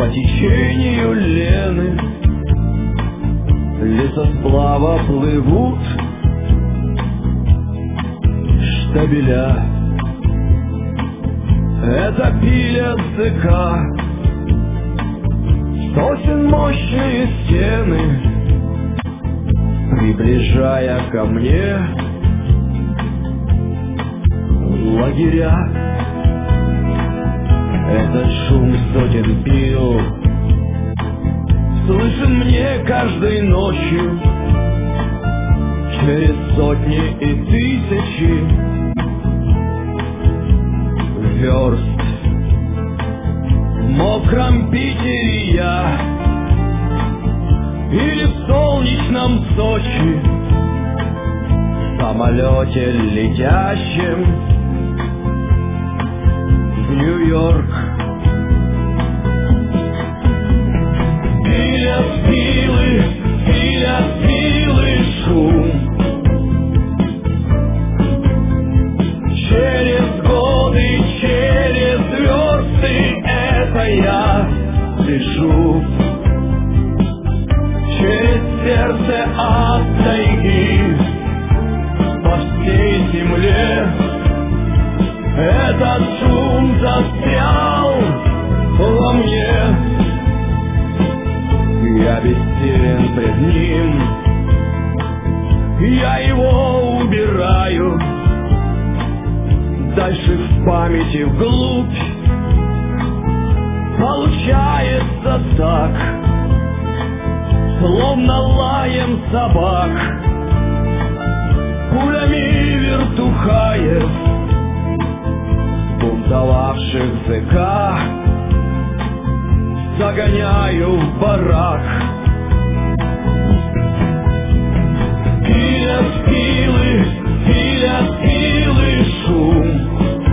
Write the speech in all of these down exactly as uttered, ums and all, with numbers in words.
течению Лены лесосплава плывут штабеля. Это пиля языка, сосен мощные стены, приближая ко мне лагеря. Этот шум сотен пил слышен мне каждой ночью через сотни и тысячи верст. В мокром Питере я или в солнечном Сочи, в самолете летящем в Нью-Йорк. Пилят пилы, пилят пилы шум. Через годы, через версты это я дышу. Через сердце от тайги по всей земле этот шум застрял во мне. Я бессилен пред ним, я его убираю дальше в памяти вглубь. Получается так, словно лаем собак, пулями вертухаев, бунтовавших ЗК загоняю в барак. Пилят пилы, пилят пилы шум.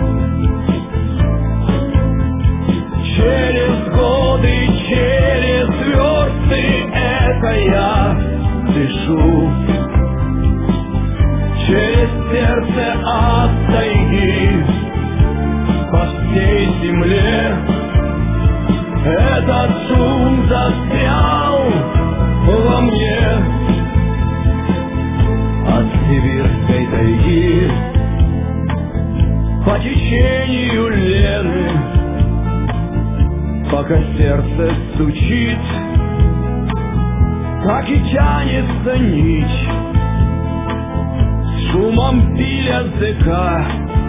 Через годы, через версты это я дышу. Через сердце от тайги по всей земле этот шум застрял во мне. От сибирской тайги по течению Лены, пока сердце стучит, так и тянется нить. С шумом пиля языка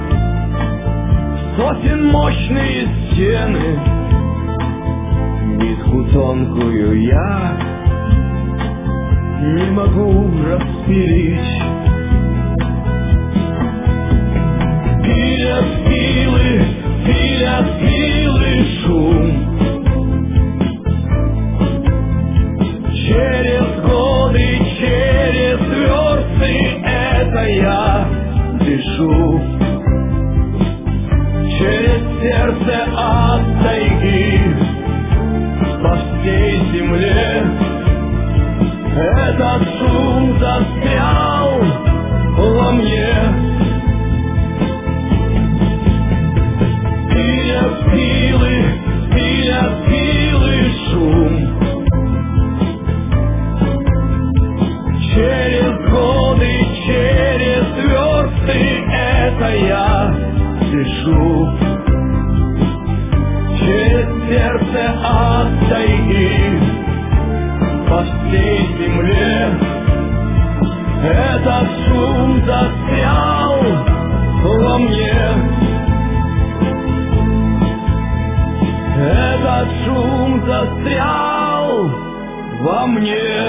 сосен мощные стены, нитку тонкую я не могу распилить. Пилят пилы, пилят пилы шум. Через годы, через версты это я дышу. Через сердце от тайги по всей земле этот шум застрял во мне. Пилят пилы, пилят пилы шум. Через годы, через версты это я дышу. Через сердце от тайги по всей земле этот шум застрял во мне. Этот шум застрял во мне.